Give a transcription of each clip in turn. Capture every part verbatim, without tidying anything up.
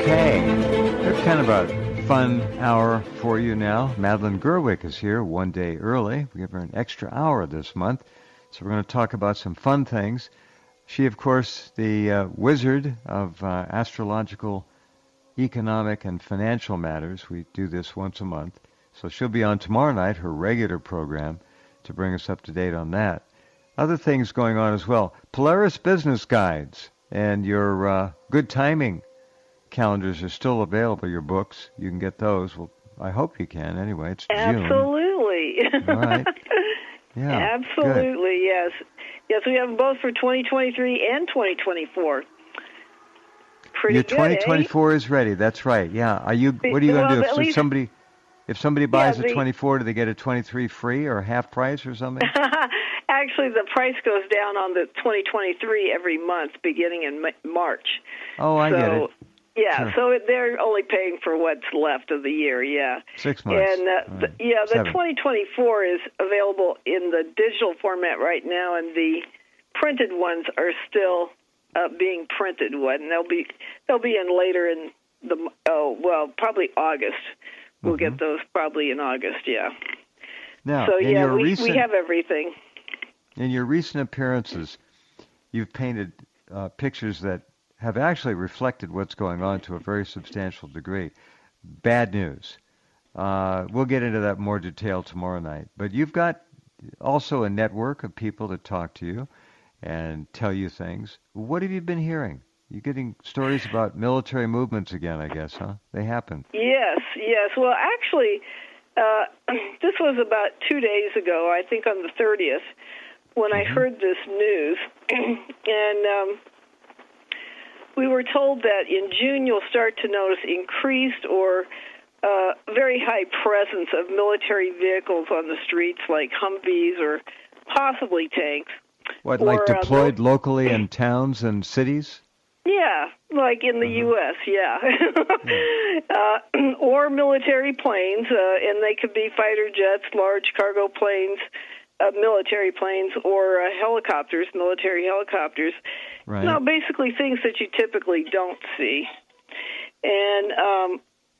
Okay, we have kind of a fun hour for you now. Madeline Gerwick is here one day early. We give her an extra hour this month, so we're going to talk about some fun things. She, of course, the uh, wizard of uh, astrological, economic, and financial matters. We do this once a month, so she'll be on tomorrow night, her regular program, to bring us up to date on that. Other things going on as well. Polaris Business Guides and your uh, good timing calendars are still available, your books. You can get those. Well, I hope you can. Anyway, it's Absolutely. June. All right. Yeah, Absolutely, good. yes. Yes, we have them both for twenty twenty-three and twenty twenty-four. Pretty Your good, twenty twenty-four eh? is ready. That's right. Yeah. Are you? What are you well, going to do? If least, somebody, if somebody buys yeah, the, a twenty-four, do they get a twenty-three free or half price or something? Actually, the price goes down on the twenty twenty-three every month, beginning in March. Oh, I so, get it. Yeah, sure. so they're only paying for what's left of the year, yeah. Six months. And, uh, right. the, yeah, the Seven. twenty twenty-four is available in the digital format right now, and the printed ones are still uh, being printed. One, they'll be they'll be in later in the oh well, probably August. We'll mm-hmm. get those probably in August, yeah. Now, so yeah, we recent, we have everything. In your recent appearances, you've painted uh, pictures that have actually reflected what's going on to a very substantial degree. Bad news. Uh, we'll get into that in more detail tomorrow night. But you've got also a network of people that talk to you and tell you things. What have you been hearing? You're getting stories about military movements again, I guess, huh? They happen. Yes, yes. Well, actually, uh, this was about two days ago, I think on the thirtieth, when mm-hmm. I heard this news. and... Um, We were told that in June you'll start to notice increased or uh, very high presence of military vehicles on the streets, like Humvees or possibly tanks. What, or, like deployed uh, locally in towns and cities? Yeah, like in the uh-huh. U S, yeah. yeah. uh, or military planes, uh, and they could be fighter jets, large cargo planes, uh, military planes, or uh, helicopters, military helicopters. Right. No, basically things that you typically don't see. And um,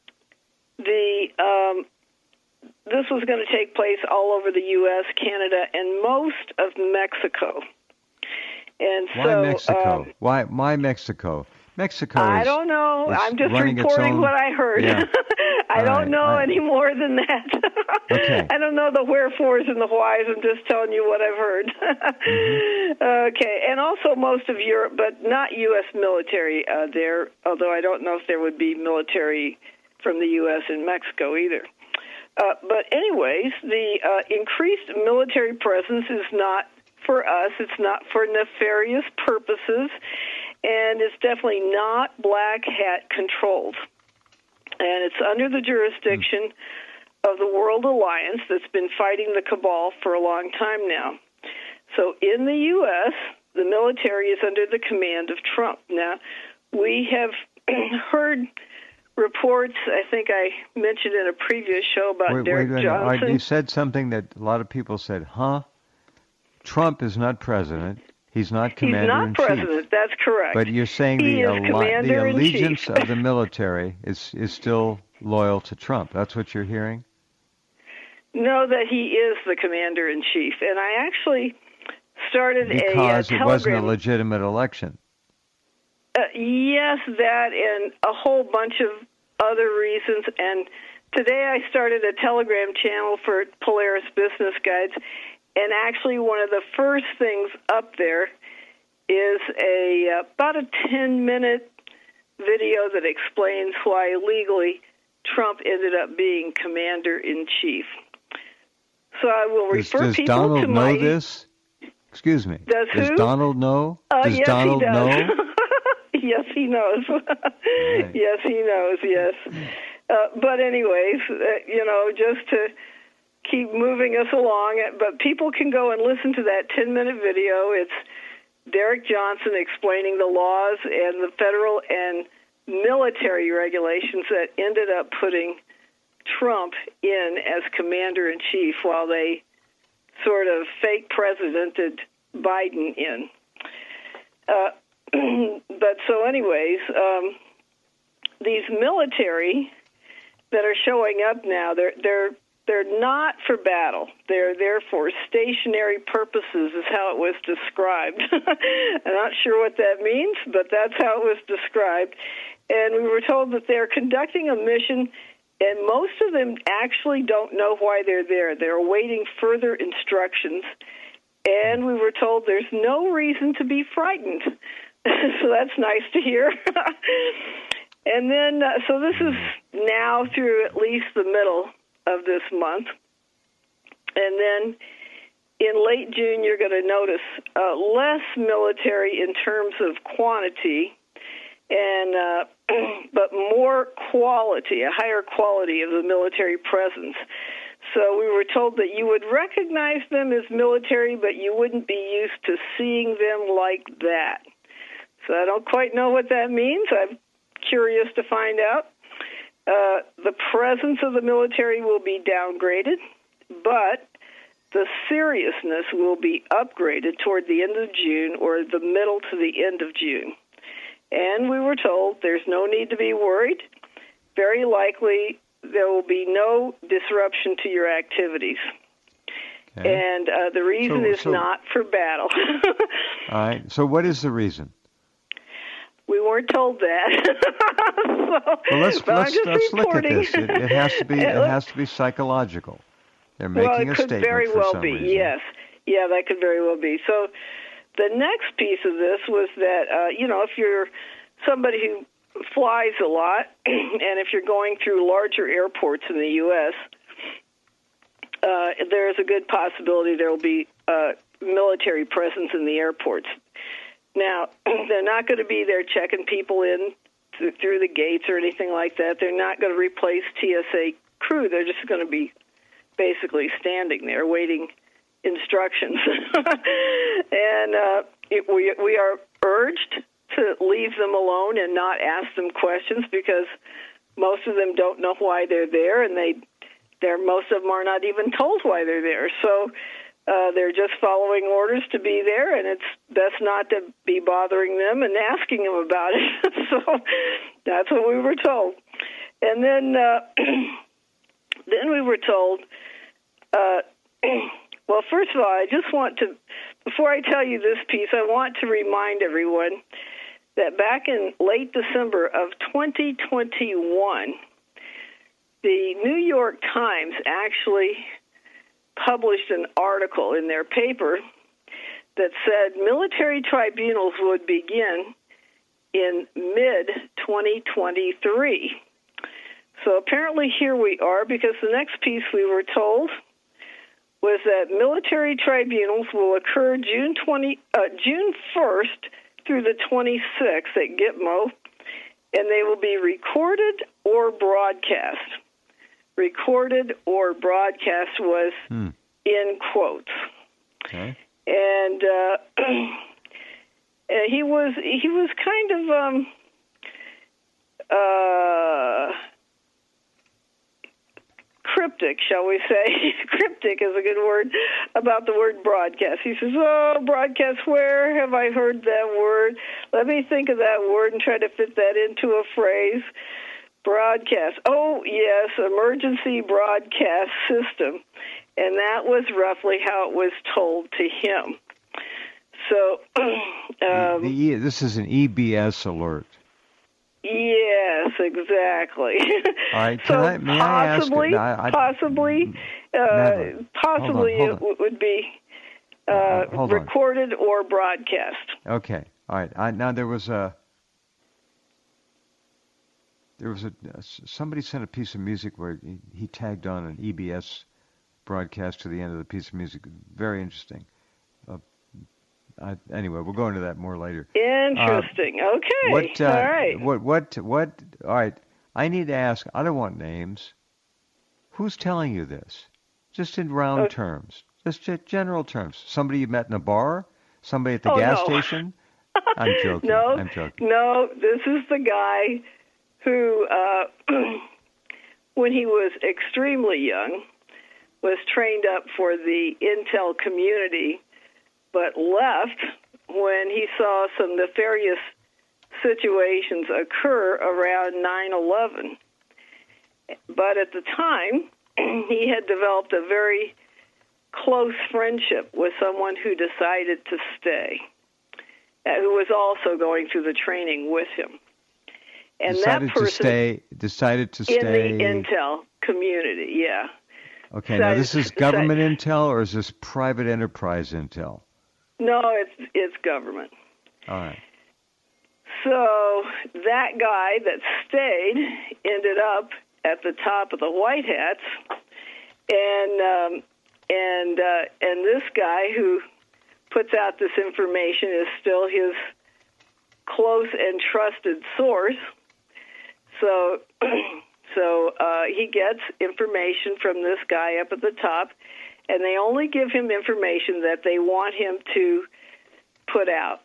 the um, this was going to take place all over the U S, Canada, and most of Mexico. And why so, Mexico? Um, why why Mexico? Mexico is, I don't know. I'm just reporting reporting own, what I heard. Yeah. I All don't right, know I, any more than that. Okay. I don't know the wherefores and the whys. I'm just telling you what I've heard. mm-hmm. Okay. And also most of Europe, but not U S military uh, there, although I don't know if there would be military from the U S in Mexico either. Uh, but anyways, the uh, increased military presence is not for us. It's not for nefarious purposes. And it's definitely not black hat controlled. And it's under the jurisdiction mm. of the World Alliance that's been fighting the cabal for a long time now. So in the U S, the military is under the command of Trump. Now, we have heard reports, I think I mentioned in a previous show about wait, Derek wait, Johnson. You said something that a lot of people said, huh? Trump is not president. He's not commander-in-chief. He's not president. That's correct. But you're saying he the, al- the allegiance of the military is is still loyal to Trump. That's what you're hearing? No, that he is the commander-in-chief. And I actually started because a uh, Because it wasn't a telegram. legitimate election. Uh, yes, that and a whole bunch of other reasons. And today I started a Telegram channel for Polaris Business Guides. And actually, one of the first things up there is a uh, about a ten-minute video that explains why legally Trump ended up being commander-in-chief. So I will refer does, does people Donald to know my... this? Excuse me. Does Does who? Donald know? Uh, does yes, Donald he does. know? Yes, he knows. Right. Yes, he knows, yes. Uh, but anyways, uh, you know, just to keep moving us along, but people can go and listen to that ten-minute video. It's Derek Johnson explaining the laws and the federal and military regulations that ended up putting Trump in as commander-in-chief while they sort of fake presidented Biden in. Uh, but so anyways, um, these military that are showing up now, they're they're they're not for battle. They're there for stationary purposes, is how it was described. I'm not sure what that means, but that's how it was described. And we were told that they're conducting a mission, and most of them actually don't know why they're there. They're awaiting further instructions. And we were told there's no reason to be frightened. So that's nice to hear. And then, uh, so this is now through at least the middle of this month. And then in late June, you're going to notice uh, less military in terms of quantity, and uh, but more quality, a higher quality of the military presence. So we were told that you would recognize them as military, but you wouldn't be used to seeing them like that. So I don't quite know what that means. I'm curious to find out. Uh, the presence of the military will be downgraded, but the seriousness will be upgraded toward the end of June or the middle to the end of June. And we were told there's no need to be worried. Very likely there will be no disruption to your activities. Okay. And uh, the reason so, is so, not for battle. All right. So what is the reason? We weren't told that. so, well, let's let's, let's look at this. It, it has to be it has to be psychological. They're making well, it a could statement very for well some be. reason. Yes, yeah, that could very well be. So, the next piece of this was that uh, you know, if you're somebody who flies a lot, and if you're going through larger airports in the U S, uh, there is a good possibility there will be uh, military presence in the airports. Now, they're not going to be there checking people in th- through the gates or anything like that. They're not going to replace T S A crew. They're just going to be basically standing there waiting instructions. and uh, it, we, we are urged to leave them alone and not ask them questions because most of them don't know why they're there, and they, they're, most of them are not even told why they're there. So Uh, they're just following orders to be there, and it's best not to be bothering them and asking them about it. So that's what we were told. And then uh, then we were told, uh, well, first of all, I just want to, before I tell you this piece, I want to remind everyone that back in late December of twenty twenty-one, the New York Times actually published an article in their paper that said military tribunals would begin in mid twenty twenty-three. So apparently here we are, because the next piece we were told was that military tribunals will occur June twentieth, uh, June first through the twenty-sixth at Gitmo, and they will be recorded or broadcast. Recorded or broadcast was hmm. in quotes. Okay. And uh, he was he was kind of um, uh, cryptic, shall we say? Cryptic is a good word about the word broadcast. He says, "Oh, broadcast, where have I heard that word? Let me think of that word and try to fit that into a phrase." Broadcast. Oh, yes, emergency broadcast system. And that was roughly how it was told to him. So, um, the, the, this is an E B S alert. Yes, exactly. All right, so I, may possibly, I ask, I, I, possibly, uh, possibly hold on, hold on. it would be uh, uh, recorded on. or broadcast. Okay, all right. I, now there was a. There was a somebody sent a piece of music where he, he tagged on an E B S broadcast to the end of the piece of music. Very interesting. Uh, I, anyway, we'll go into that more later. Interesting. Uh, okay. What, uh, all right. What? What? What? All right. I need to ask. I don't want names. Who's telling you this? Just in round okay. terms. Just general terms. Somebody you met in a bar? Somebody at the oh, gas no. station? I'm joking. no. I'm joking. No. This is the guy who, uh, when he was extremely young, was trained up for the intel community, but left when he saw some nefarious situations occur around nine eleven. But at the time, he had developed a very close friendship with someone who decided to stay, uh, who was also going through the training with him. And decided that person to stay. Decided to stay in the intel community. Yeah. Okay. Decided, now this is government decided, intel, or is this private enterprise intel? No, it's it's government. All right. So that guy that stayed ended up at the top of the White Hats, and um, and uh, and this guy who puts out this information is still his close and trusted source. So, so uh, he gets information from this guy up at the top, and they only give him information that they want him to put out.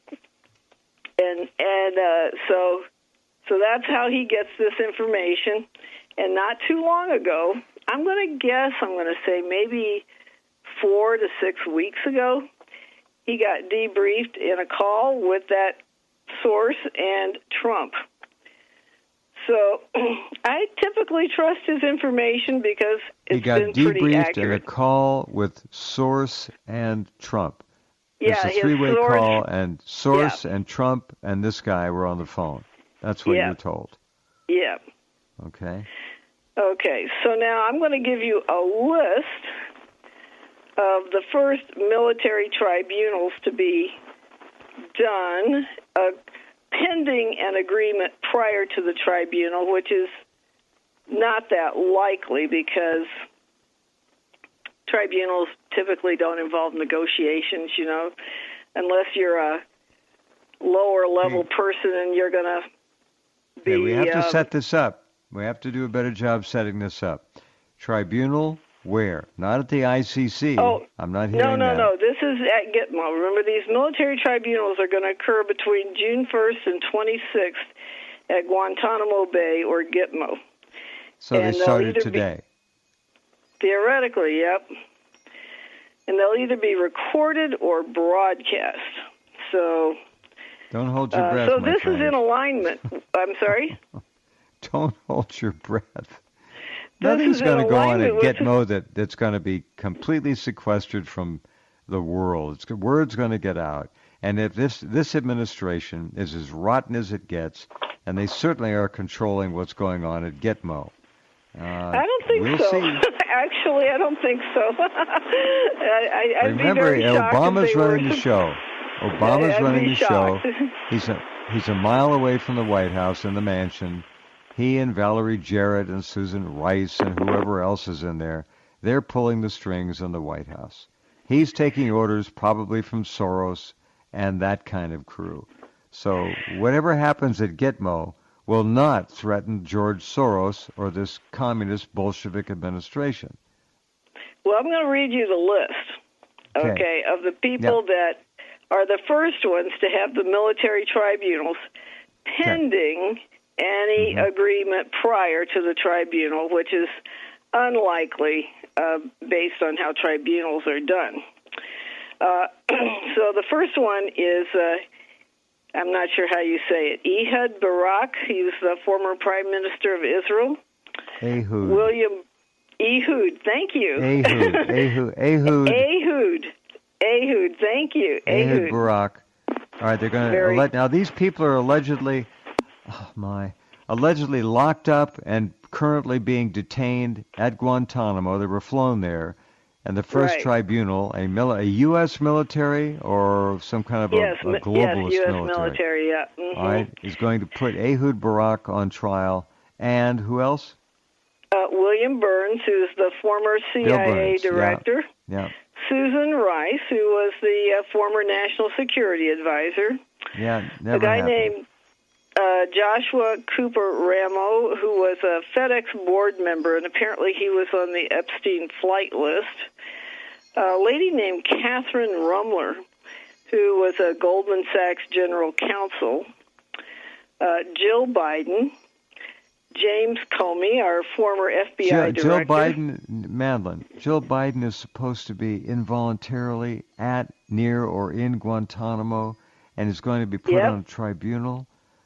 And and uh, so so that's how he gets this information. And not too long ago, I'm going to guess, I'm going to say maybe four to six weeks ago, he got debriefed in a call with that source and Trump. So I typically trust his information because it's he got been pretty debriefed accurate. in a call with source and Trump. Yeah, It's a his three-way source, call, and source yeah. and Trump and this guy were on the phone. That's what Yeah. you're told. Yeah. Okay. Okay, so now I'm going to give you a list of the first military tribunals to be done, uh, pending an agreement prior to the tribunal, which is not that likely because tribunals typically don't involve negotiations, you know, unless you're a lower level Okay. person and you're going to be... Okay, we have to um, set this up. We have to do a better job setting this up. Tribunal where? Not at the I C C. Oh, I'm not no, hearing no, that. no. This is at Gitmo. Remember, these military tribunals are going to occur between June first and twenty-sixth at Guantanamo Bay or Gitmo. So and they they'll started either be- today. Theoretically, yep. And they'll either be recorded or broadcast. So, Don't hold your uh, breath, so my this friend. is in alignment. I'm sorry? Don't hold your breath. This Nothing's is in going to go on at alignment with- Gitmo that, that's going to be completely sequestered from the world. It's, word's going to get out. And if this, this administration is as rotten as it gets, and they certainly are controlling what's going on at Gitmo. Uh, I don't think we'll so. See. Actually, I don't think so. I, I, I'd Remember, be very shocked Obama's if they running were. the show. Obama's I'd running be the show. shocked. He's a, he's a mile away from the White House in the mansion. He and Valerie Jarrett and Susan Rice and whoever else is in there, they're pulling the strings in the White House. He's taking orders probably from Soros and that kind of crew. So whatever happens at Gitmo will not threaten George Soros or this communist Bolshevik administration. Well, I'm going to read you the list, okay, Okay. of the people Yeah. that are the first ones to have the military tribunals pending any Mhm. agreement prior to the tribunal, which is unlikely uh, based on how tribunals are done. Uh, so the first one is, uh, I'm not sure how you say it, Ehud Barak. He was the former prime minister of Israel. Ehud. William Ehud, thank you. Ehud. Ehud. Ehud. Ehud. Ehud, thank you. Ehud Ehud. Barak. All right, they're going Very- to now. These people are allegedly, oh my, allegedly locked up and currently being detained at Guantanamo. They were flown there, and the first Right. tribunal, a, mil- a U S military or some kind of a, Yes, a mi- globalist yes, U S military, military, yeah. Mhm. all right, is going to put Ehud Barak on trial, and who else? Uh, William Burns, who's the former C Bill I A Burns, yeah. director. Yeah, Susan Rice, who was the uh, former national security advisor. yeah, never a guy happened. named uh, Joshua Cooper Ramo, who was a FedEx board member, and apparently he was on the Epstein flight list. A lady named Catherine Rumler, who was a Goldman Sachs general counsel. Uh, Jill Biden. James Comey, our former F B I Jill, Jill director. Biden, Madeline, Jill Biden is supposed to be involuntarily at, near, or in Guantanamo and is going to be put Yep. on a tribunal.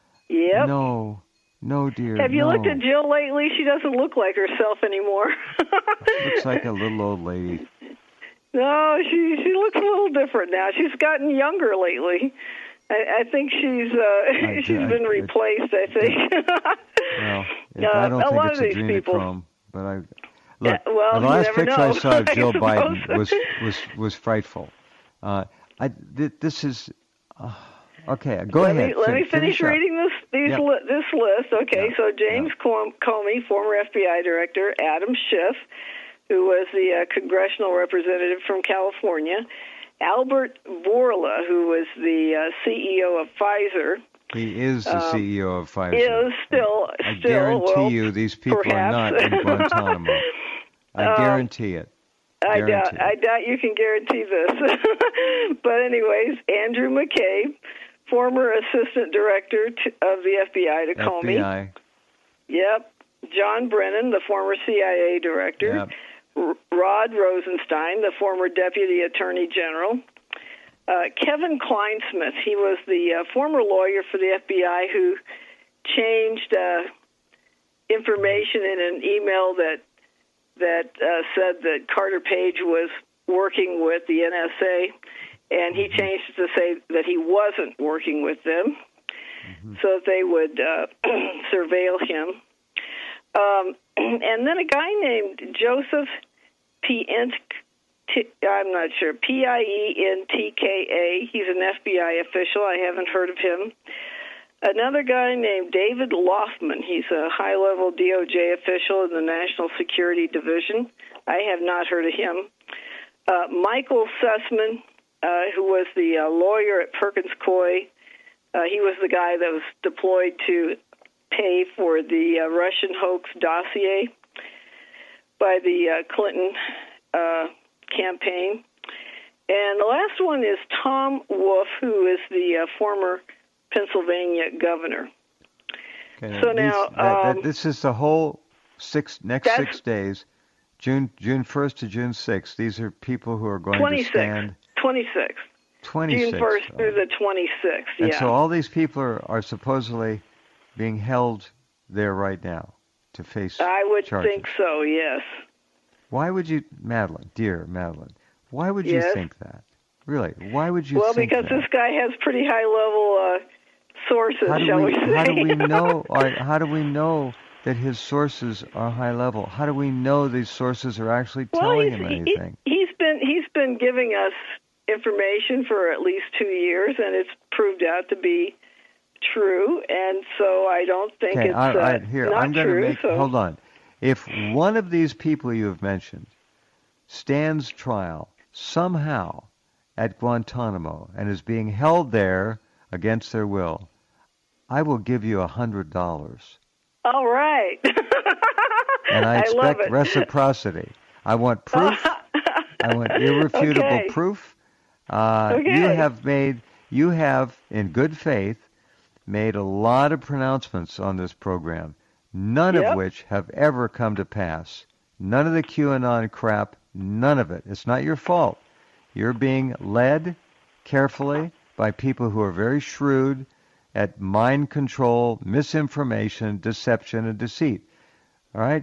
no, no, dear. Have you no. looked at Jill lately? She doesn't look like herself anymore. She looks like a little old lady. No, she she looks a little different now. She's gotten younger lately. I, I think she's uh, I, she's I, been replaced. I think. Well, if, uh, I don't a think lot it's of these adrenochrome, but I look. Yeah, well, the you last never picture know. I saw of I Jill suppose. Biden was was was frightful. Uh, I th- this is uh, okay. Go let ahead. Me, let fin- me finish, finish up. reading this these Yep. li- this list. Okay, Yep. so James Yep. Com- Comey, former F B I director, Adam Schiff, who was the uh, congressional representative from California, Albert Bourla, who was the uh, C E O of Pfizer. He is the um, C E O of Pfizer. Is still, I still. guarantee well, you, these people perhaps. are not in Guantanamo. I Um, guarantee it. I Guarantee doubt, it. I doubt you can guarantee this. But anyways, Andrew McCabe, former assistant director to, of the F B I to F B I. Comey. Yep. John Brennan, the former C I A director. Yep. R- Rod Rosenstein, the former deputy attorney general. Uh, Kevin Kleinsmith, he was the uh, former lawyer for the F B I who changed uh, information in an email that that uh, said that Carter Page was working with the N S A, and he changed it to say that he wasn't working with them, mm-hmm. so that they would uh, surveil him. Um, and then a guy named Joseph P. I'm not sure, P I E N T K A. He's an F B I official. I haven't heard of him. Another guy named David Loffman. He's a high-level D O J official in the National Security Division. I have not heard of him. Uh, Michael Sussman, uh, who was the uh, lawyer at Perkins Coie. Uh, he was the guy that was deployed to pay for the uh, Russian hoax dossier by the uh, Clinton uh, campaign. And the last one is Tom Wolf, who is the uh, former Pennsylvania governor. Okay, so these, now, that, that, um, this is the whole six next six days, June June first to June sixth. These are people who are going twenty-sixth, to stand. twenty-sixth. twenty-sixth. June first through the twenty-sixth. And yeah. so all these people are, are supposedly being held there right now to face I would charges. think so. Yes. Why would you, Madeline, dear Madeline? Why would Yes. you think that? Really? Why would you well, think because that? this guy has pretty high-level uh, sources, how do shall we, we say? How do we know? Or how do we know that his sources are high level? How do we know these sources are actually well, telling he's, him he- anything? he's been he's been giving us information for at least two years, and it's proved out to be true. And so I don't think Okay, it's I, I, uh, here not I'm going to true. make. so. Hold on. If one of these people you have mentioned stands trial somehow at Guantanamo and is being held there against their will, I will give you a hundred dollars. All right. And I I love expect it. reciprocity. I want proof. I want irrefutable Okay. proof. Uh, Okay. You have made, you have, in good faith, made a lot of pronouncements on this program, none Yep. of which have ever come to pass. None of the QAnon crap, none of it. It's not your fault. You're being led carefully by people who are very shrewd at mind control, misinformation, deception, and deceit. All right?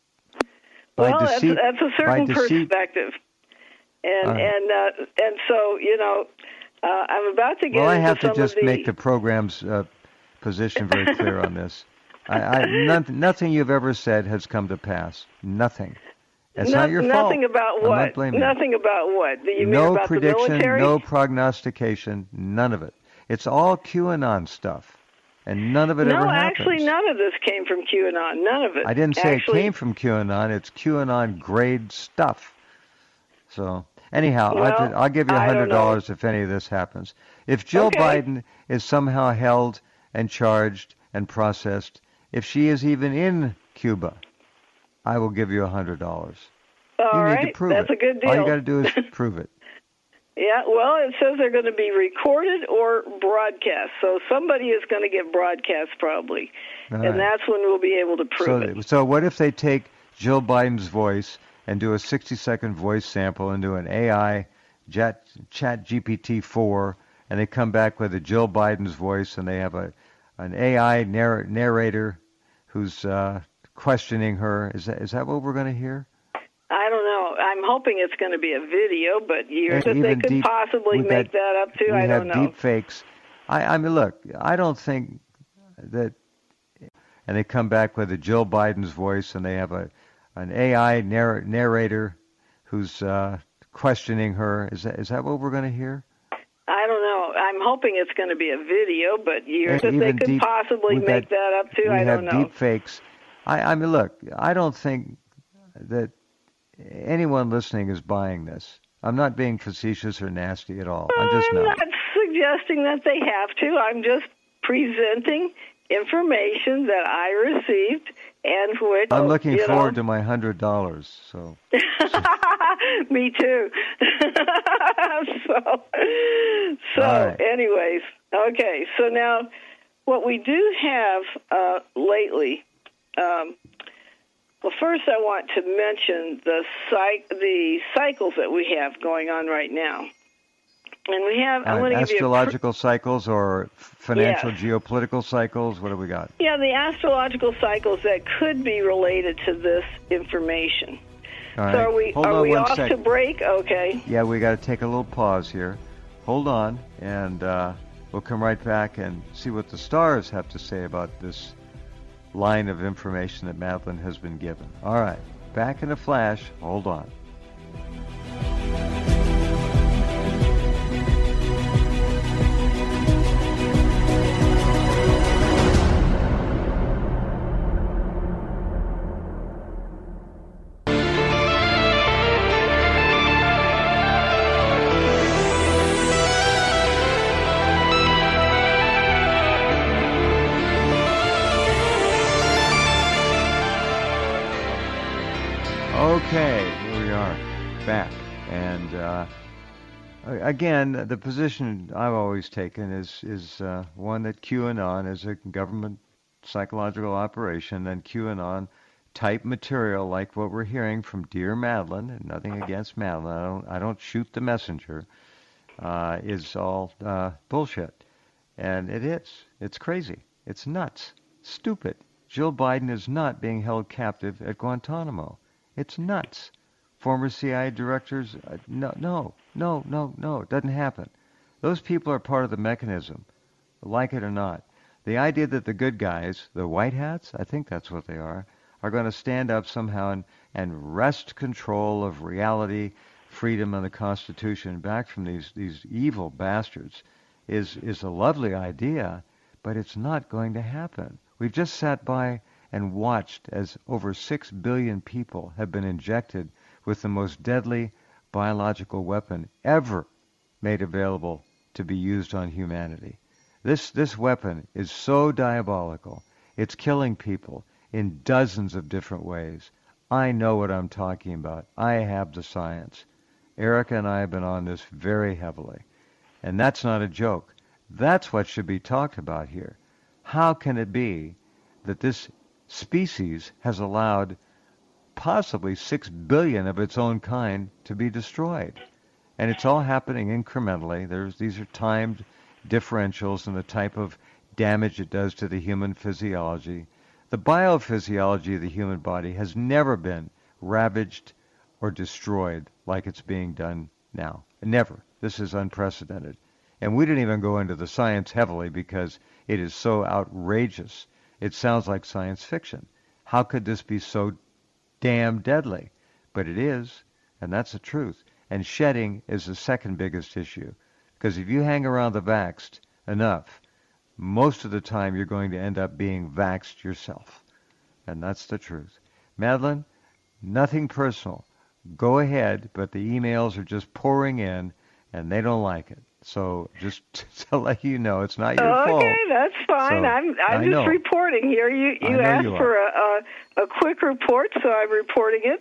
By well, deceit, that's, that's a certain by deceit, perspective, and Uh, and uh, and so you know, uh, I'm about to get Well, I into have to some just of the. make the program's uh, position very clear on this. I, I, nothing, nothing you've ever said has come to pass. Nothing. It's no, not your nothing fault. about I'm what? not blaming you. Nothing about what? You mean No about the prediction, military? no prognostication, none of it. It's all QAnon stuff, and none of it no, ever happens. actually, none of this came from QAnon. None of it. I didn't say actually, it came from QAnon. It's QAnon grade stuff. So anyhow, Well, I'll, I'll give you a I don't hundred know. dollars if any of this happens. If Jill Okay. Biden is somehow held and charged and processed, if she is even in Cuba, I will give you a hundred dollars. All You need right, to prove that's it. a good deal. All you got to do is prove it. Yeah, well, it says they're going to be recorded or broadcast. So somebody is going to get broadcast probably. All and right. that's when we'll be able to prove So, it. so what if they take Jill Biden's voice and do a sixty-second voice sample and do an A I Chat, Chat G P T four, and they come back with a Jill Biden's voice, and they have a, an A I narr- narrator who's uh, questioning her. Is that is that what we're going to hear? I don't know. I'm hoping it's going to be a video, but years And that they even could deep- possibly we've make had- that up too. We I have don't know. deep fakes. I, I mean, look, I don't think that. And they come back with a Jill Biden's voice, and they have a an A I narr- narrator who's uh, questioning her. Is that is that what we're going to hear? I don't know. I'm hoping it's going to be a video, but years And that they even could deep- possibly we've make had- that up too. We I have don't know. deep fakes. I, I mean, look, I don't think that anyone listening is buying this. I'm not being facetious or nasty at all. I'm just I'm not. not suggesting that they have to. I'm just presenting information that I received and which I'm looking you forward know, to my hundred dollars. So me too. so, so right. anyways, okay. So now, what we do have uh, lately. Um, well, first, I want to mention the cy- the cycles that we have going on right now, and we have. I uh, want to give you a pr- astrological cycles or financial Yes. geopolitical cycles. What do we got? yeah, the astrological cycles that could be related to this information. All right. So are we Hold are on we one off sec. to break? Okay. Yeah, we got to take a little pause here. Hold on, and uh, we'll come right back and see what the stars have to say about this line of information that Madeline has been given. All right, back in a flash. Hold on. Okay, here we are, back. And uh, again, the position I've always taken is is uh, one that QAnon is a government psychological operation, and QAnon type material like what we're hearing from Dear Madeline, and nothing against Madeline, I don't, I don't shoot the messenger, uh, is all uh, bullshit. And it is. It's crazy. It's nuts. Stupid. Jill Biden is not being held captive at Guantanamo. It's nuts. Former C I A directors, uh, no, no, no, no, no, it doesn't happen. Those people are part of the mechanism, like it or not. The idea that the good guys, the white hats, I think that's what they are, are going to stand up somehow and, and wrest control of reality, freedom, and the Constitution back from these, these evil bastards is, is a lovely idea, but it's not going to happen. We've just sat by and watched as over six billion people have been injected with the most deadly biological weapon ever made available to be used on humanity. This this weapon is so diabolical. It's killing people in dozens of different ways. I know what I'm talking about. I have the science. Erica and I have been on this very heavily. And that's not a joke. That's what should be talked about here. How can it be that this species has allowed possibly six billion of its own kind to be destroyed? And it's all happening incrementally. There's, these are timed differentials in the type of damage it does to the human physiology. The biophysiology of the human body has never been ravaged or destroyed like it's being done now. Never. This is unprecedented. And we didn't even go into the science heavily because it is so outrageous. It sounds like science fiction. How could this be so damn deadly? But it is, and that's the truth. And shedding is the second biggest issue. Because if you hang around the vaxxed enough, most of the time you're going to end up being vaxxed yourself. And that's the truth. Madeline, nothing personal. Go ahead, but the emails are just pouring in, and they don't like it. So just to let you know, it's not your okay, fault. Okay, that's fine. So, I'm I'm I just know. reporting here. You I you know asked you for a, a a quick report, so I'm reporting it.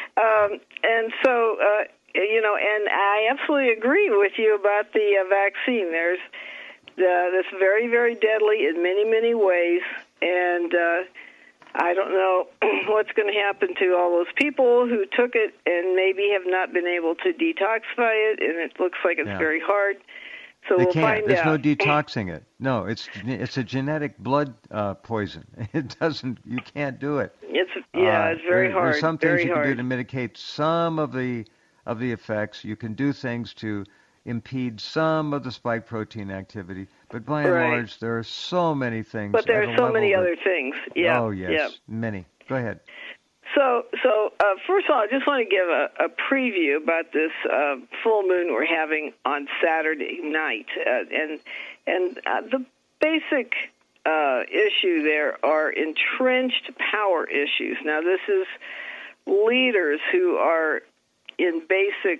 Um, and so uh, you know, and I absolutely agree with you about the uh, vaccine. There's uh, that's very very deadly in many many ways, and uh, I don't know what's going to happen to all those people who took it and maybe have not been able to detoxify it, and it looks like it's Yeah. very hard. So they we'll can't. find There's out. no detoxing it. No, it's it's a genetic blood uh, poison. It doesn't. You can't do it. It's yeah, Uh, it's very there, hard. There's some very things you hard. can do to mitigate some of the of the effects. You can do things to impede some of the spike protein activity, but by and Right. large, there are so many things. But there at are a so level many that, other things. Yeah. Oh yes, Yeah. many. Go ahead. So, so uh, first of all, I just want to give a, a preview about this uh, full moon we're having on Saturday night, uh, and and uh, the basic uh, issue there are entrenched power issues. Now, this is leaders who are in basic,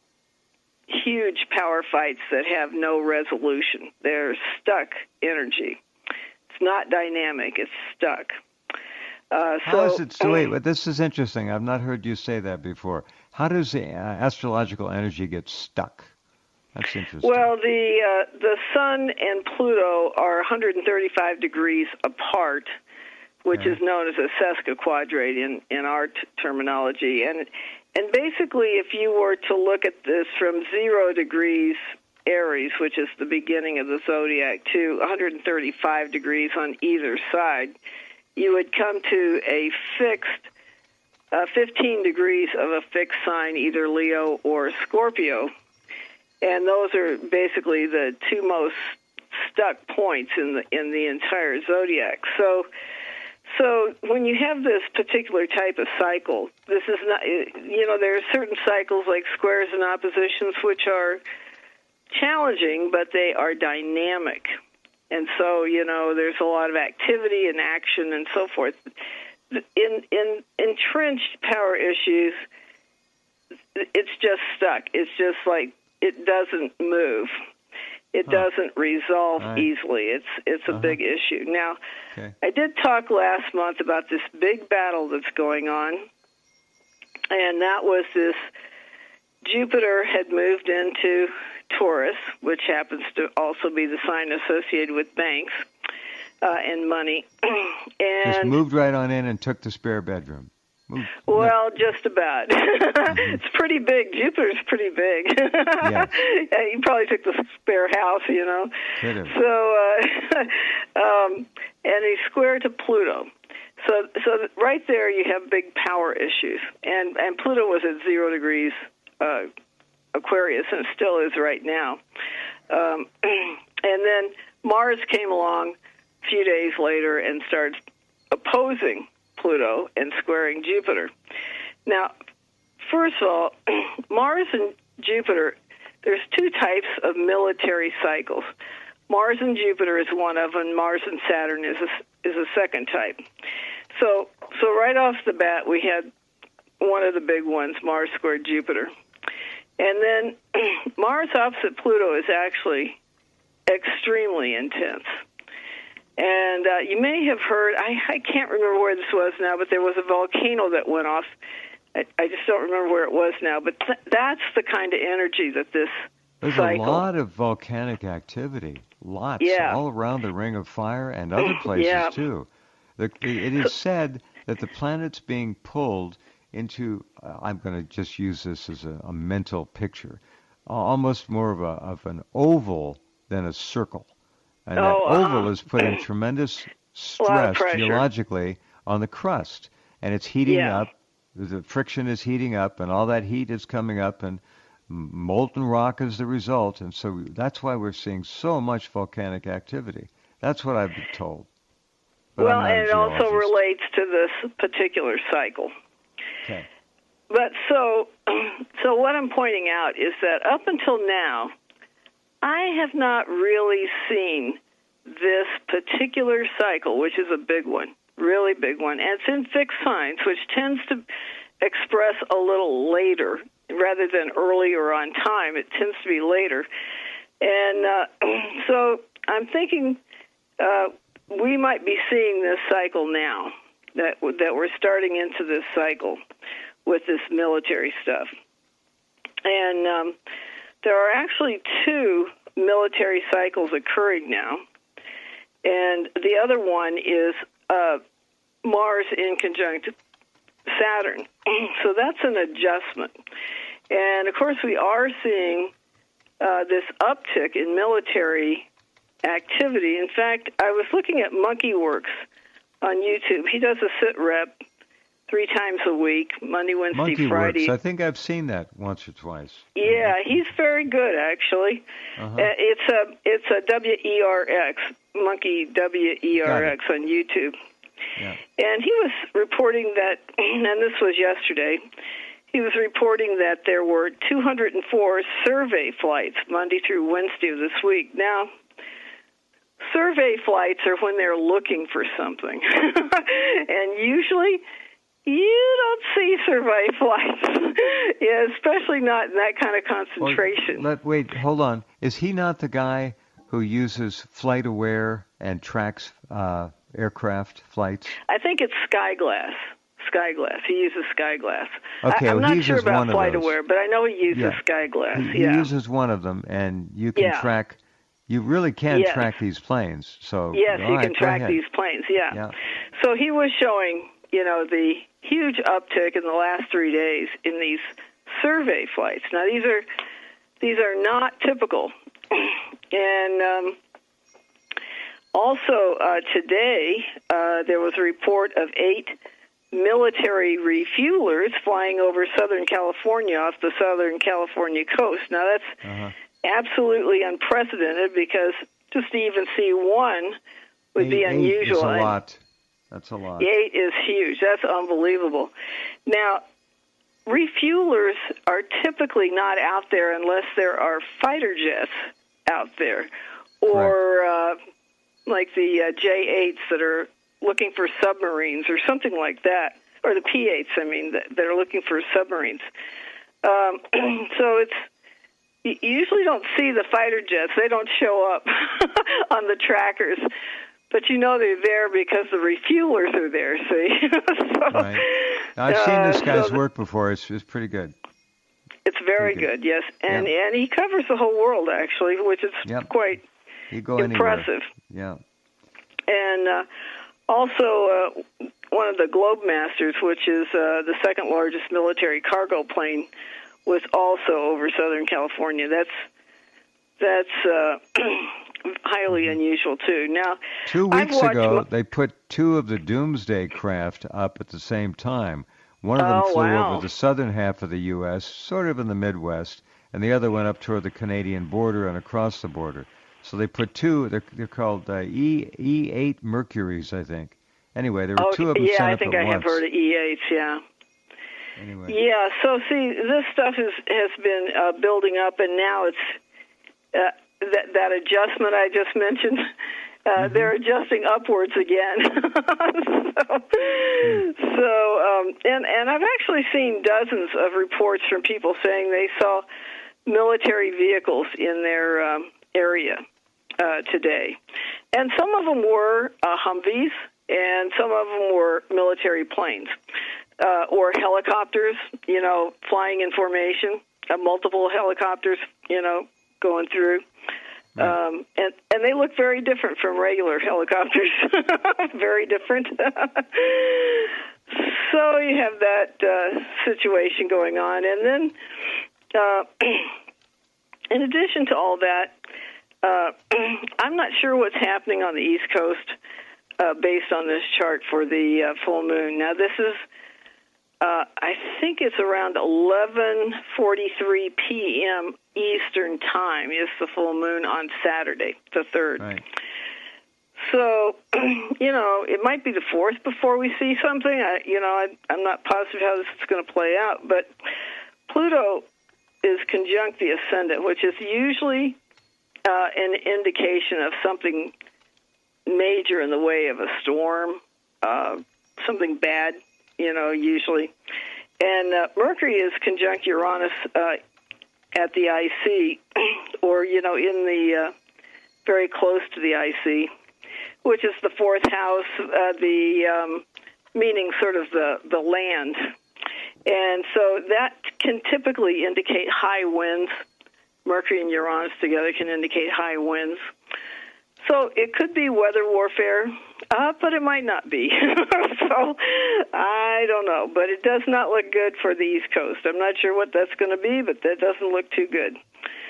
huge power fights that have no resolution. They're stuck energy. It's not dynamic. It's stuck. Uh, How so, is it? So wait, but this is interesting. I've not heard you say that before. How does the uh, astrological energy get stuck? That's interesting. Well, the uh, the Sun and Pluto are one hundred thirty-five degrees apart, which Okay. is known as a sesquiquadrate in in our t- terminology. And and basically, if you were to look at this from zero degrees Aries, which is the beginning of the zodiac, to one hundred thirty-five degrees on either side, you would come to a fixed uh, fifteen degrees of a fixed sign, either Leo or Scorpio. And those are basically the two most stuck points in the in the entire zodiac. So, so when you have this particular type of cycle, this is not, you know, there are certain cycles like squares and oppositions which are challenging, but they are dynamic. And so, you know, there's a lot of activity and action and so forth. In in entrenched power issues, it's just stuck. It's just like it doesn't move. It Huh. doesn't resolve Right. easily. It's it's a Uh-huh. big issue. Now, Okay. I did talk last month about this big battle that's going on, and that was this Jupiter had moved into Taurus, which happens to also be the sign associated with banks uh, and money. Just and moved right on in and took the spare bedroom. Moved. Well, just about. It's pretty big. Jupiter's pretty big. Yeah. He probably took the spare house, you know. Could have. So, uh, um, and he's square to Pluto. So, so right there you have big power issues. And and Pluto was at zero degrees uh, Aquarius, and it still is right now. Um, and then Mars came along a few days later and started opposing Pluto and squaring Jupiter. Now, first of all, Mars and Jupiter, there's two types of military cycles. Mars and Jupiter is one of them, and Mars and Saturn is a, is a second type. So, so right off the bat, we had one of the big ones, Mars squared Jupiter. And then Mars opposite Pluto is actually extremely intense. And uh, you may have heard, I, I can't remember where this was now, but there was a volcano that went off. I, I just don't remember where it was now. But th- that's the kind of energy that this There's cycle. a lot of volcanic activity, lots, Yeah. all around the Ring of Fire and other places Yeah. too. The, the, it is said that the planet's being pulled into, uh, I'm going to just use this as a, a mental picture, uh, almost more of a of an oval than a circle. And that Oh, oval uh-huh. is putting tremendous lot of stress pressure. geologically on the crust. And it's heating Yeah. up. The friction is heating up, and all that heat is coming up, and molten rock is the result. And so that's why we're seeing so much volcanic activity. That's what I've been told. But Well, I'm not a and it also geologist. relates to this particular cycle. Okay. But so, so what I'm pointing out is that up until now, I have not really seen this particular cycle, which is a big one, really big one, and it's in fixed signs, which tends to express a little later rather than early or on time. It tends to be later. And uh, so I'm thinking uh, we might be seeing this cycle now, that that we're starting into this cycle with this military stuff. And um, there are actually two military cycles occurring now. And the other one is uh, Mars in conjunct Saturn. So that's an adjustment. And, of course, we are seeing uh, this uptick in military activity. In fact, I was looking at Monkey Works on YouTube. He does a sit rep three times a week, Monday, Wednesday, Monkey Friday. Works. I think I've seen that once or twice. Yeah, he's very good, actually. Uh-huh. Uh, it's a it's a W E R X, Monkey W E R X on YouTube. Yeah. And he was reporting that, and this was yesterday, he was reporting that there were two hundred four survey flights Monday through Wednesday of this week. Now, survey flights are when they're looking for something. And usually you don't see survey flights, yeah, especially not in that kind of concentration. Well, let, wait, hold on. Is he not the guy who uses FlightAware and tracks uh, aircraft flights? I think it's Skyglass. Skyglass. He uses Skyglass. Okay, I, I'm well, not he sure uses about one of those. FlightAware, but I know he uses Yeah. Skyglass. He, yeah. he uses one of them, and you can Yeah. track. You really can Yes. track these planes. So Yes, all you right, can go track ahead. these planes. Yeah. Yeah. So he was showing, you know, the huge uptick in the last three days in these survey flights. Now these are these are not typical, and um, also uh, today uh, there was a report of eight military refuelers flying over Southern California off the Southern California coast. Now that's Uh-huh. absolutely unprecedented because just to even see one would eight, be unusual. Eight is a And lot. That's a lot. eight is huge. That's unbelievable. Now, refuelers are typically not out there unless there are fighter jets out there, or uh, like the uh, J eights that are looking for submarines or something like that, or the P eights, I mean, that, that are looking for submarines. Um, so it's you usually don't see the fighter jets. They don't show up on the trackers. But you know they're there because the refuelers are there, see? so, Right. I've seen uh, this guy's so work before. It's, it's pretty good. It's very Pretty good. good, yes. And Yeah. and he covers the whole world, actually, which is Yep. quite You go anywhere. impressive. Yeah. And uh, also, uh, one of the Globemasters, which is uh, the second largest military cargo plane, was also over Southern California. That's that's uh, highly unusual too. Now, Two I've weeks watched ago, mo- they put two of the Doomsday craft up at the same time. One of them Oh, flew wow. over the southern half of the U S, sort of in the Midwest, and the other went up toward the Canadian border and across the border. So they put two. They're, they're called uh, E E eight Mercuries, I think. Anyway, there were oh two of them yeah, sent I up think at I once. have heard of E eights. Yeah. Anyway. Yeah, so see, this stuff is, has been uh, building up, and now it's uh, that, that adjustment I just mentioned. Uh, Mm-hmm. They're adjusting upwards again. so, Mm. so um, and and I've actually seen dozens of reports from people saying they saw military vehicles in their um, area uh, today, and some of them were uh, Humvees, and some of them were military planes. Uh, or helicopters, you know, flying in formation, uh, multiple helicopters, you know, going through. Right. Um, and, and they look very different from regular helicopters, very different. So you have that uh, situation going on. And then, uh, in addition to all that, uh, I'm not sure what's happening on the East Coast uh, based on this chart for the uh, full moon. Now, this is Uh, I think it's around eleven forty-three p.m. Eastern Time is the full moon on Saturday, the third. Right. So, you know, it might be the fourth before we see something. I, you know, I, I'm not positive how this is going to play out, but Pluto is conjunct the ascendant, which is usually uh, an indication of something major in the way of a storm, uh, something bad. You know, usually. And uh, Mercury is conjunct Uranus uh, at the I C, or, you know, in the, uh, very close to the I C, which is the fourth house, uh, the, um, meaning sort of the, the land. And so that can typically indicate high winds. Mercury and Uranus together can indicate high winds. So it could be weather warfare, uh, but it might not be. So I don't know. But it does not look good for the East Coast. I'm not sure what that's going to be, but that doesn't look too good.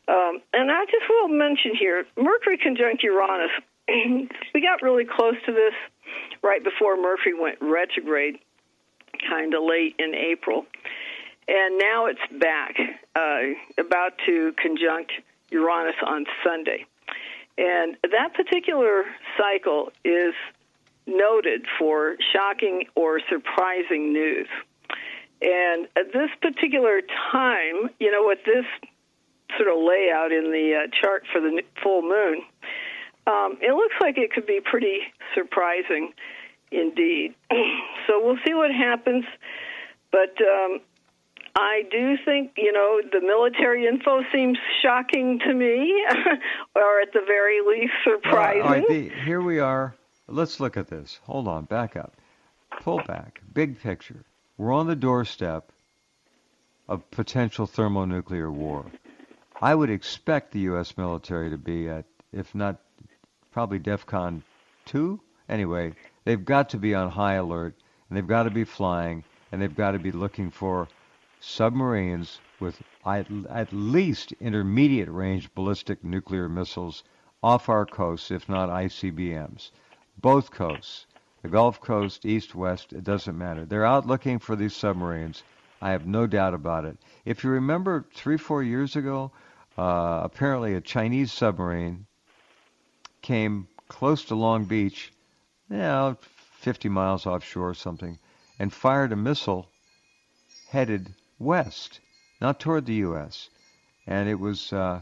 Um, and I just will mention here, Mercury conjunct Uranus. We got really close to this right before Mercury went retrograde, kind of late in April. And now it's back, uh, about to conjunct Uranus on Sunday. And that particular cycle is noted for shocking or surprising news. And at this particular time, you know, with this sort of layout in the uh, chart for the full moon, um, it looks like it could be pretty surprising indeed. So we'll see what happens. But um, I do think, you know, the military info seems shocking to me, or at the very least surprising. All right, the, here we are. Let's look at this. Hold on, back up. Pull back. Big picture. We're on the doorstep of potential thermonuclear war. I would expect the U S military to be at, if not probably DEFCON two. Anyway, they've got to be on high alert, and they've got to be flying, and they've got to be looking for submarines with at, at least intermediate-range ballistic nuclear missiles off our coasts, if not I C B Ms. Both coasts, the Gulf Coast, east, west, it doesn't matter. They're out looking for these submarines. I have no doubt about it. If you remember three, four years ago, uh, apparently a Chinese submarine came close to Long Beach, you know, fifty miles offshore or something, and fired a missile headed west, not toward the U S. And it was uh,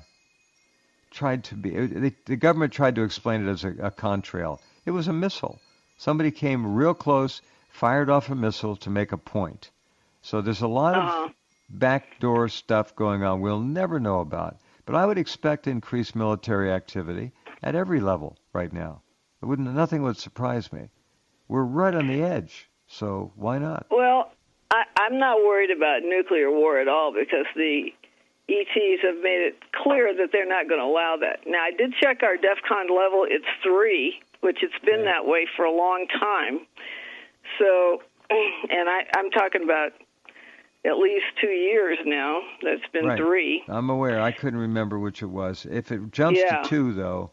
tried to be, it, the government tried to explain it as a, a contrail. It was a missile. Somebody came real close, fired off a missile to make a point. So there's a lot uh-huh. of backdoor stuff going on we'll never know about. But I would expect increased military activity at every level right now. It wouldn't, nothing would surprise me. We're right on the edge, so why not? Well, I, I'm not worried about nuclear war at all because the E Ts have made it clear that they're not going to allow that. Now, I did check our DEFCON level. It's three, which it's been Okay. that way for a long time. So, and I, I'm talking about at least two years now. That's been Right. three. I'm aware. I couldn't remember which it was. If it jumps Yeah. to two, though.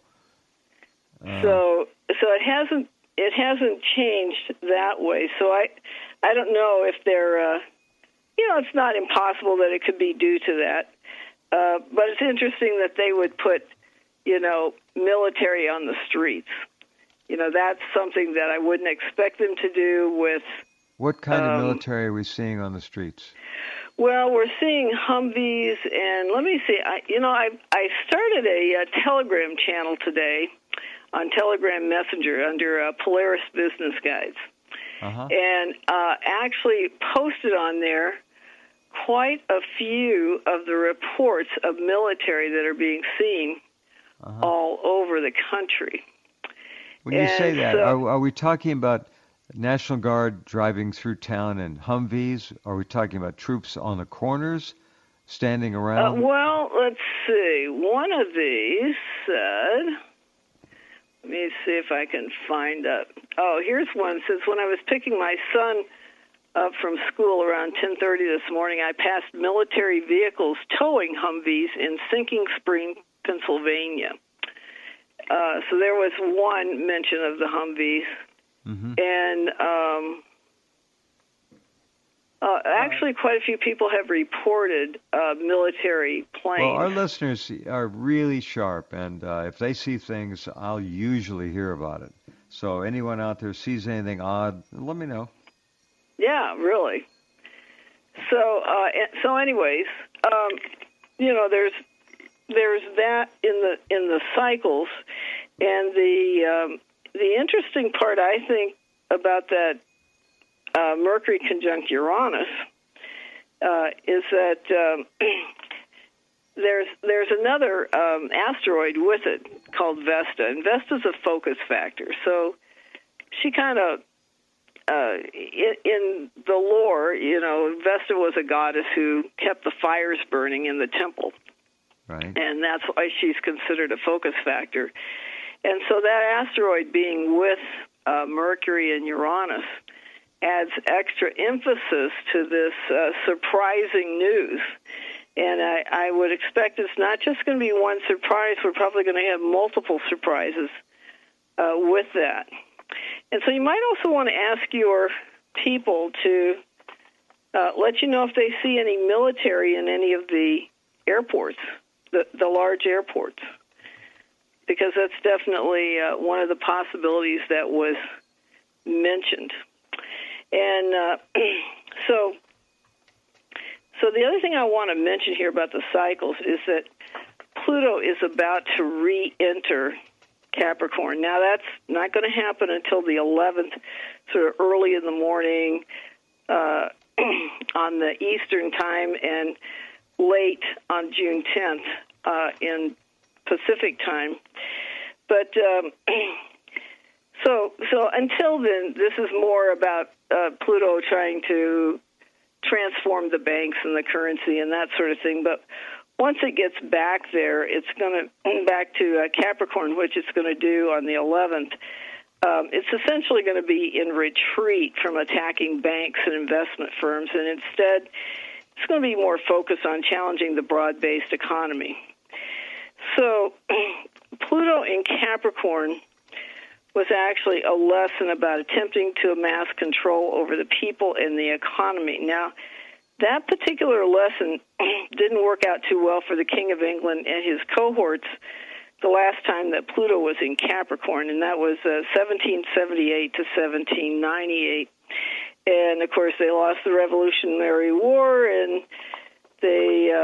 Uh, So, so it hasn't it hasn't changed that way. So I, I don't know if they're, uh, you know, it's not impossible that it could be due to that. Uh, but it's interesting that they would put, you know, military on the streets. You know, that's something that I wouldn't expect them to do with. what kind um, of military are we seeing on the streets? Well, we're seeing Humvees, and let me see. I, you know, I I started a, uh Telegram channel today on Telegram Messenger under uh, Polaris Business Guides, Uh-huh. and uh, actually posted on there quite a few of the reports of military that are being seen Uh-huh. all over the country. When you say and that, so- are, are we talking about National Guard driving through town in Humvees? Are we talking about troops on the corners standing Uh, around? well, let's see. One of these said, let me see if I can find it. Oh, here's one. It says, when I was picking my son up from school around ten thirty this morning, I passed military vehicles towing Humvees in Sinking Spring, Pennsylvania. Uh, so there was one mention of the Humvees. Mm-hmm. And um, uh, actually, quite a few people have reported uh, military planes. Well, our listeners are really sharp, and uh, if they see things, I'll usually hear about it. So anyone out there sees anything odd, let me know. Yeah, really. So, uh, so, anyways, um, you know, there's there's that in the in the cycles, and the um, the interesting part, I think, about that uh, Mercury conjunct Uranus uh, is that um, there's there's another um, asteroid with it called Vesta, and Vesta's a focus factor. So she kind of Uh, in, in the lore, you know, Vesta was a goddess who kept the fires burning in the temple. Right. And that's why she's considered a focus factor. And so that asteroid being with uh, Mercury and Uranus adds extra emphasis to this uh, surprising news. And I, I would expect it's not just going to be one surprise. We're probably going to have multiple surprises uh, with that. And so you might also want to ask your people to uh, let you know if they see any military in any of the airports, the, the large airports, because that's definitely uh, one of the possibilities that was mentioned. And uh, so... So the other thing I want to mention here about the cycles is that Pluto is about to re-enter Capricorn. Now, that's not going to happen until the eleventh, sort of early in the morning uh, on the Eastern time, and late on June tenth uh, in Pacific time. But um, so so until then, this is more about uh, Pluto trying to transform the banks and the currency and that sort of thing. But once it gets back there, it's going to back to uh, Capricorn, which it's going to do on the eleventh. Um, it's essentially going to be in retreat from attacking banks and investment firms, and instead it's going to be more focused on challenging the broad-based economy. So Pluto in Capricorn was actually a lesson about attempting to amass control over the people and the economy. Now, that particular lesson didn't work out too well for the King of England and his cohorts the last time that Pluto was in Capricorn, and that was uh, seventeen seventy-eight to seventeen ninety-eight. And, of course, they lost the Revolutionary War, and they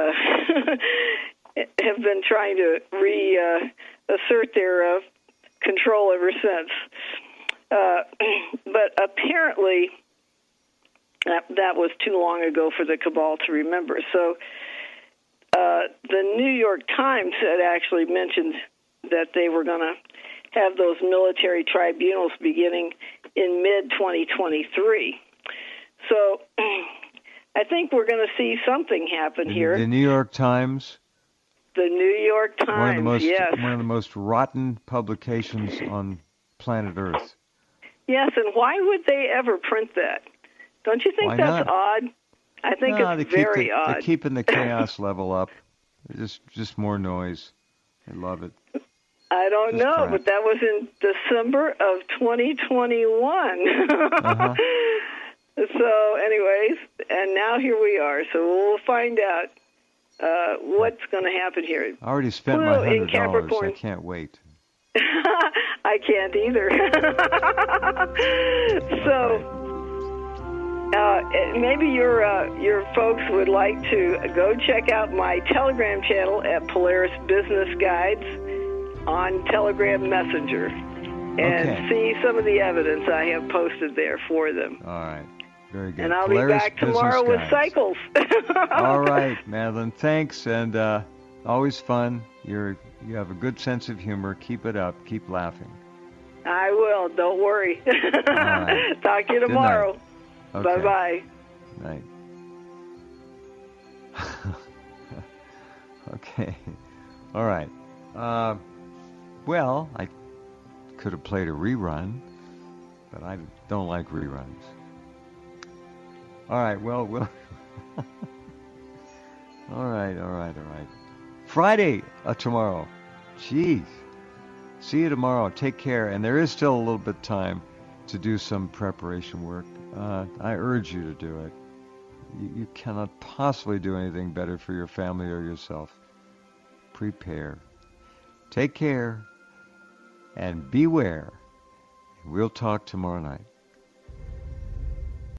uh, have been trying to reassert uh, their uh, control ever since. Uh, but apparently that, that was too long ago for the cabal to remember. So uh, the New York Times had actually mentioned that they were going to have those military tribunals beginning in mid twenty twenty-three. So I think we're going to see something happen here. The New York Times? The New York Times, one of the most, yes. One of the most rotten publications on planet Earth. Yes, and why would they ever print that? Don't you think why that's not? odd? I think no, it's they very keep the, odd. They're keeping the chaos level up. Just just more noise. I love it. I don't Just know, crap. but that was in December of twenty twenty-one. uh-huh. So, anyways, and now here we are. So we'll find out uh, what's going to happen here. I already spent Pluto my in hundred dollars. Capricorn. I can't wait. I can't either. So uh, maybe your uh, your folks would like to go check out my Telegram channel at Polaris Business Guides on Telegram Messenger and Okay. see some of the evidence I have posted there for them. All right. Very good. And I'll Polaris be back Business tomorrow with Guides. cycles. All right, Madeline. Thanks, and uh, always fun. You're you have a good sense of humor. Keep it up. Keep laughing. I will. Don't worry. right. Talk to you Good tomorrow. night. Okay. Bye-bye. Night. Okay. All right. Uh, well, I could have played a rerun, but I don't like reruns. All right, well, we'll... all right, all right, all right. Friday uh, tomorrow. Jeez. See you tomorrow. Take care. And there is still a little bit of time to do some preparation work. Uh, I urge you to do it. You, you cannot possibly do anything better for your family or yourself. Prepare. Take care. And beware. We'll talk tomorrow night.